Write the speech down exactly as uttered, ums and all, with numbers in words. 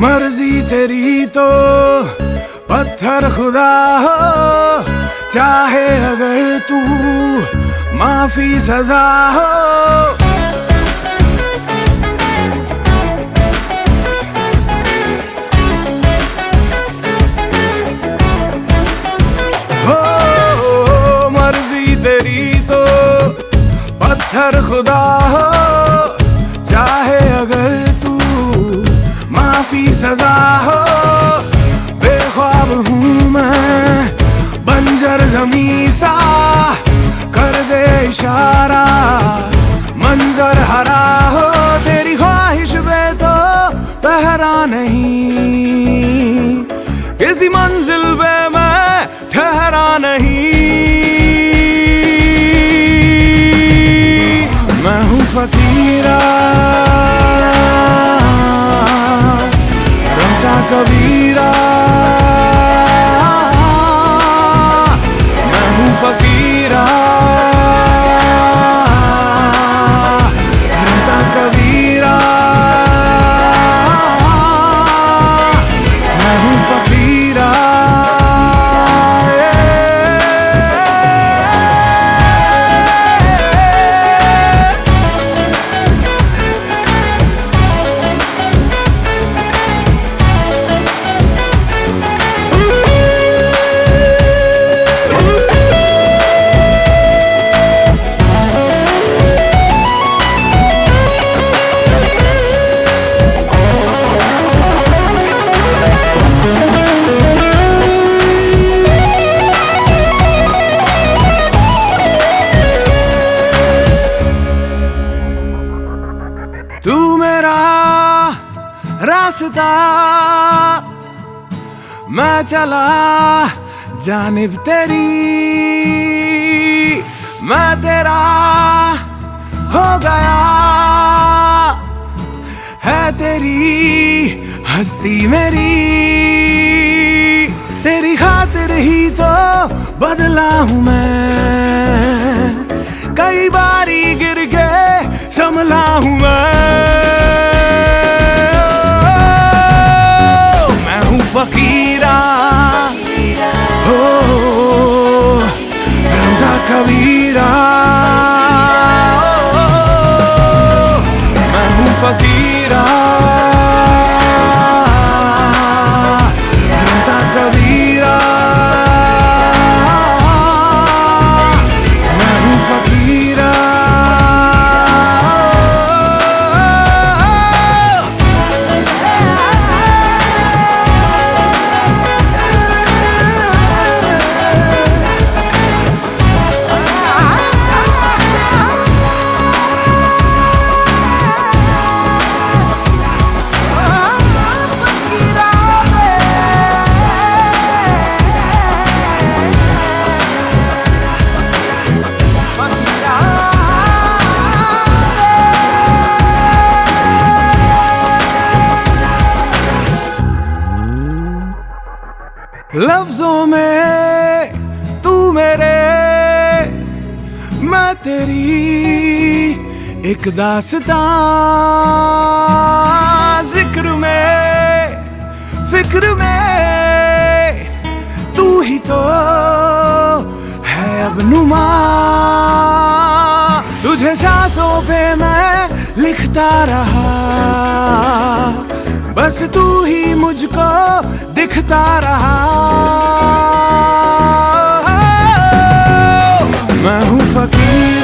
मर्जी तेरी तो पत्थर खुदा हो, चाहे अगर तू माफी सजा हो। हो मर्जी तेरी तो पत्थर खुदा हो, चाहे अगर तू माफी सजा हो। बेख्वाब हूँ मैं बंजर ज़मीं सा, कर दे इशारा मंजर हरा हो। तेरी ख्वाहिश पे तो पहरा नहीं, किसी मंजिल पे मैं ठहरा नहीं। मैं हूँ फकीरा रंगा कबीरा, मैं हूँ फकीरा रंगा कबीरा, मैं हूँ फकीरा। तू मेरा रास्ता, मैं चला जानिब तेरी। मैं तेरा हो गया, है तेरी हस्ती मेरी। तेरी खातिर ही तो बदला हूँ मैं, कई बारी गिर के संभला हूँ मैं। मैं हूँ फकीरा हो रंगा कबीरा, मैं हूँ फकीरा रंगा कबीरा, मैं हूँ फकीरा। लफ्जों में तू मेरे, मैं तेरी एक दास्तां। जिक्र में फिक्र में तू ही तो है अब नुमा। तुझे सांसों पे मैं लिखता रहा, बस तू ही मुझको दिखता रहा। मैं हूँ फकीर